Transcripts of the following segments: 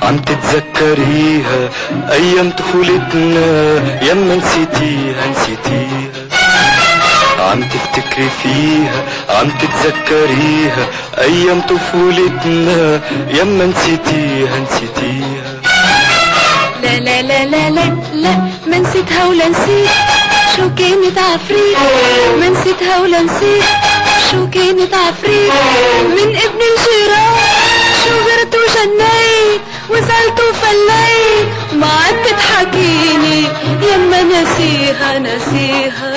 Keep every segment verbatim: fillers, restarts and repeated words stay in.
عم تتذكريها ايام طفولتنا، يما نسيتيها نسيتيها. عم تفتكري فيها عم تتذكريها ايام طفولتنا، يما نسيتيها نسيتيها. لا لا لا لا لا لا ما نسيتها ولا نسيت شو كانت عفريت، ما نسيتها ولا نسيت شو كانت عفريت. من ابن الجيران شو غرت وجنيت وزعلت وفليت، ما عاد تضحكيني يما نسيها نسيها.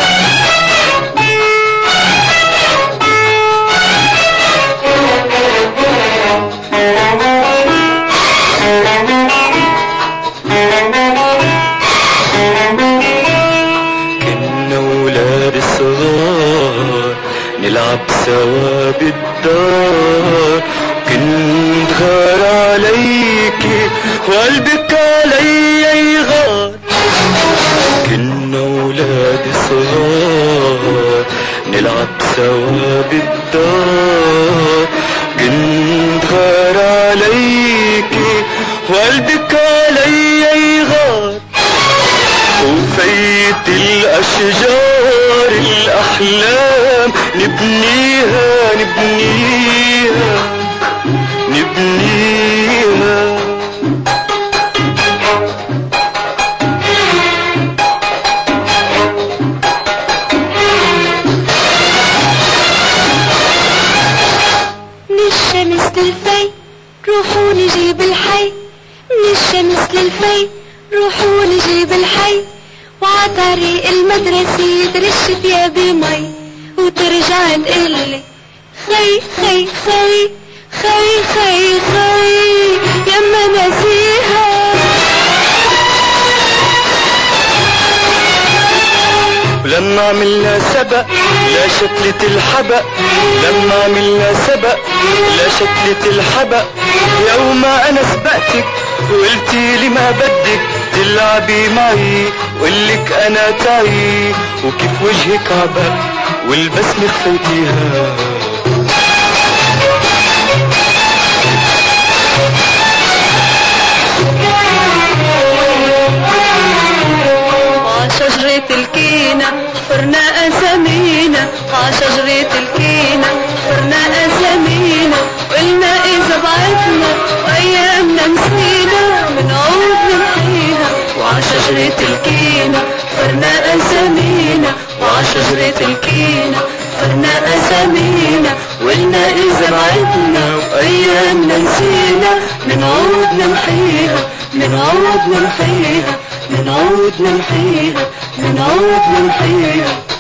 كنا ولاد صغار نلعب سوا بالدار، كنت غار عليكي وقلبك علي يغار. كنا ولاد صغار نلعب سوا بالدار، كنت غار عليكي وقلبك علي يغار. وفيت الأشجار الأحلام نبنيها نبنيها نبنيها. من الشمس للفي روحوا نجيب الحي، من الشمس للفي روحوا نجيب الحي. وعطريق المدرسة ترش ثيابي مي، وترجع تقلي خي خي خي خي خي خي يما نسيها. ولما عملنا سبق لا شكلة الحبق، لما عملنا سبق لا شكلة الحبق. يوم انا سبقتك وقلتي لي ما بدك تلعبي معي، وقلك انا تعي وكيف وجهك عبق والبسمة خفيتيها. عشجرة الكينة حفرنا أسامينا، عشجرة الكينة حفرنا أسامينا. وقلنا إذا بعتنا وأيامنا نسينا منعود نمحيها. وعشجرة الكينة حفرنا أسامينا، وعشجرة الكينة حفرنا أسامينا. وقلنا إذا بعتنا وأيامنا نسينا منعود نمحيها منعود نمحيها منعود نمحيها منعود نمحيها.